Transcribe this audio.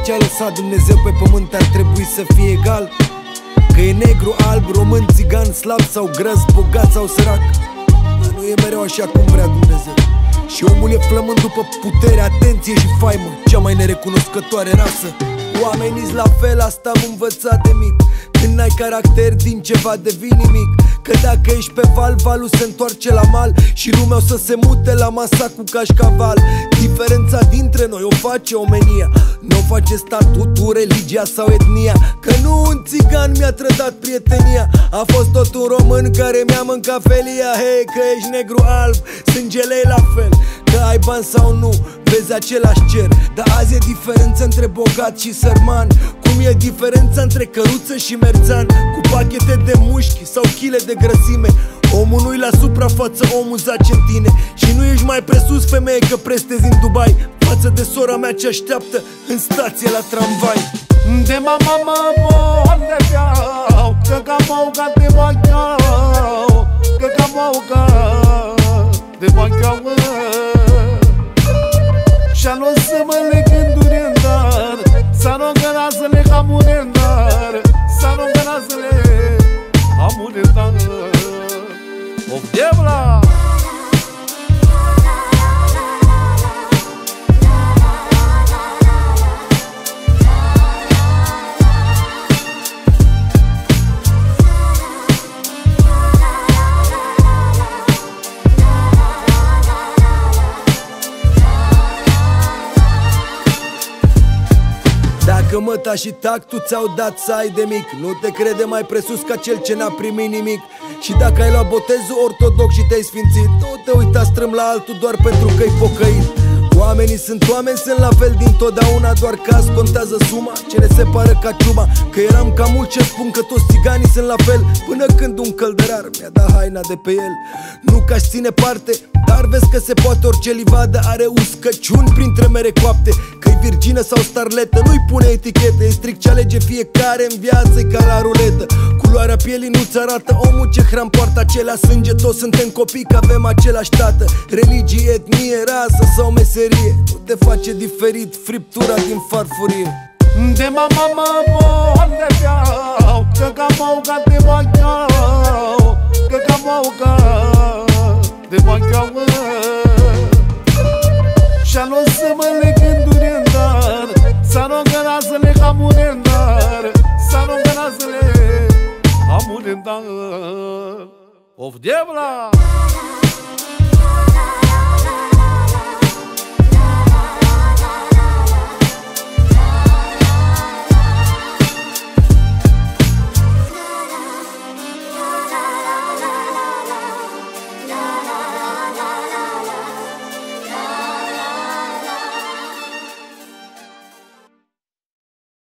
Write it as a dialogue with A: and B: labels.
A: ce a lăsat Dumnezeu pe pământ ar trebui să fie egal? Că e negru, alb, român, țigan, slab sau gras, bogat sau sărac. Dar nu e mereu așa cum vrea Dumnezeu. Și omul e flămând după putere, atenție și faimă, cea mai nerecunoscătoare rasă. Oamenii-s la fel, asta am învățat de mic. Când n-ai caracter, din ceva devii nimic. Că dacă ești pe val, valul se întoarce la mal și lumea o să se mute la masa cu cașcaval. Diferența dintre noi o face omenia, nu o face statutul, religia sau etnia. Că nu un țigan mi-a trădat prietenia, a fost tot un român care mi-a mâncat felia. Hei, că ești negru, alb, sângele e la fel. Că ai bani sau nu, vezi același cer. Dar azi e diferența între bogat și sărman, cum e diferența între căruță și merțan. Cu pachete de mușchi sau chile de grăsime, omul nu-i la suprafață, omul zace în tine. Și nu ești mai presus, femeie, că prestezi în Dubai, față de sora mea ce așteaptă în stație la tramvai.
B: De mama mă de beau, că camauga de bagheau, că camauga de bagheau. Și-a luat să mă le gânduri în dar, s-a rogărat să le hamure în dar, s-a rogărat să le hamure în dar. Of diabla!
A: Dacă măta și tactul ți-au dat să ai de mic, nu te crede mai presus ca cel ce n-a primit nimic. Și dacă ai luat botezul ortodox și te-ai sfințit, nu te uita strâm la altul doar pentru că-i pocăit. Oamenii sunt oameni, sunt la fel dintotdeauna, doar că azi contează suma ce ne separă ca ciuma. Că eram cam mult ce spun că toți țiganii sunt la fel, până când un călderar mi-a dat haina de pe el. Nu că aș ține parte, dar vezi că se poate, orice livadă are uscăciuni printre mere coapte. Că-i virgină sau starletă, nu-i pune etichete, e strict ce alege fiecare în viață, e ca la ruletă. Culoarea pielii nu-ți arată omul ce hram poartă, acelea sânge, toți suntem copii, că avem același tată. Religie, etnie, rasă sau meserie nu te face diferit friptura din farfurie.
B: De mama mă de beau, că camauga de bagheau, că camauga de bagheau. Și-a luat să mă le gânduri în dar, s-a rogărat să le hamure în dar, s-a rogărat să le hamure în dar. Of diabla!